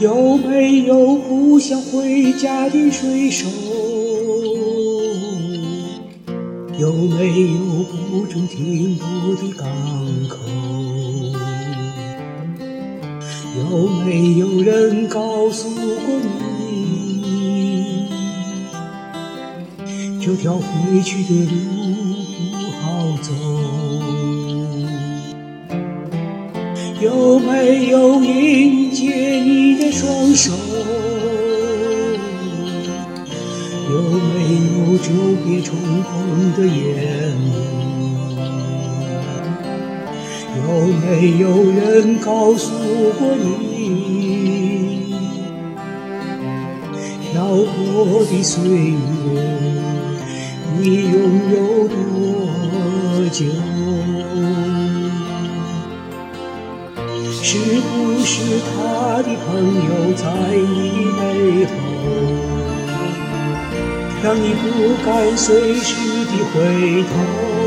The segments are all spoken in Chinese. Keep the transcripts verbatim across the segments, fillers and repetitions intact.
有没有不想回家的水手？有没有不准停泊的港口？有没有人告诉过你，这条回去的路不好走？有没有迎接你的双手？有没有久别重逢的眼眸？有没有人告诉过你，漂泊的岁月你拥有多久？是不是他的朋友在你背后，让你不敢随时的回头？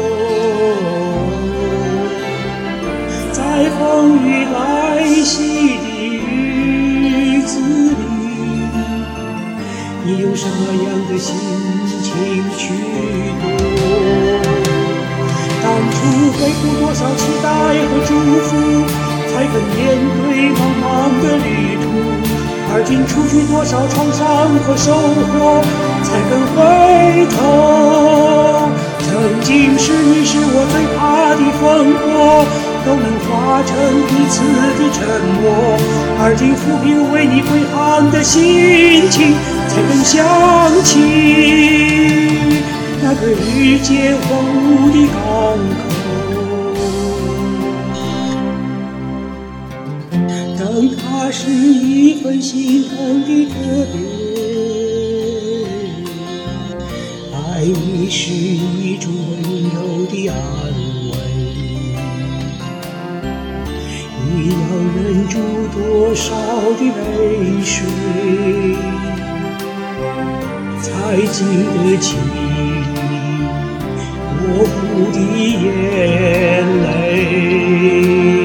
在风雨来袭的日子里，你用什么样的心情去度？当初背负多少期待和祝福，才肯面对茫茫的旅途？而今除去多少创伤和收获，才肯回头？曾经是你是我最怕的风波，都能化成彼此的沉默。而今抚平为你归航的心情，才肯想起那个日渐荒芜的港口。等它是一份心疼的特别，爱你是一种温柔的安慰。你要忍住多少的泪水，才经得起模糊的眼泪？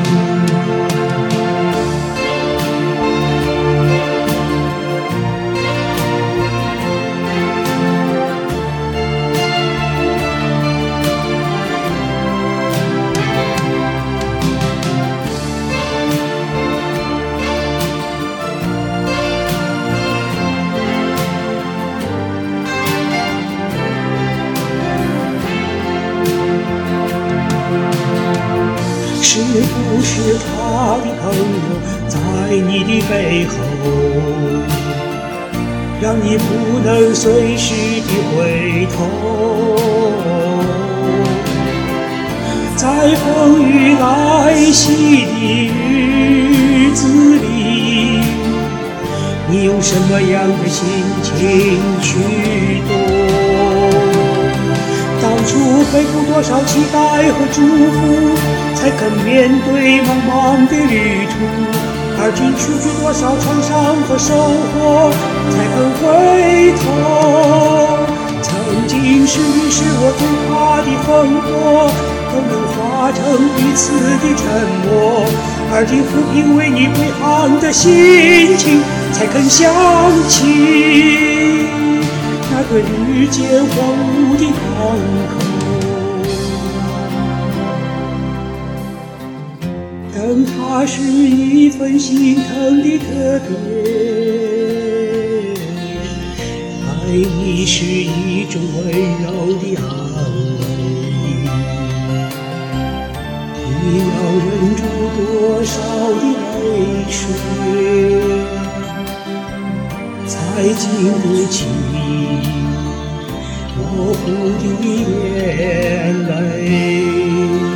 是不是他的朋友在你的背后，让你不能随时的回头？在风雨来袭的日子里，你用什么样的心情去度？当初背负多少期待和祝福，才肯面对茫茫的旅途？而今除去多少创伤和收获，才肯回头？曾经是你是我最怕的风波，都能化成彼此的沉默。而今抚平为你归航的心情，才肯想起那个日渐荒芜的港口。等它是一份心疼的特别，爱你是一种温柔的安慰。你要忍住多少的泪水，才经得起模糊的眼泪？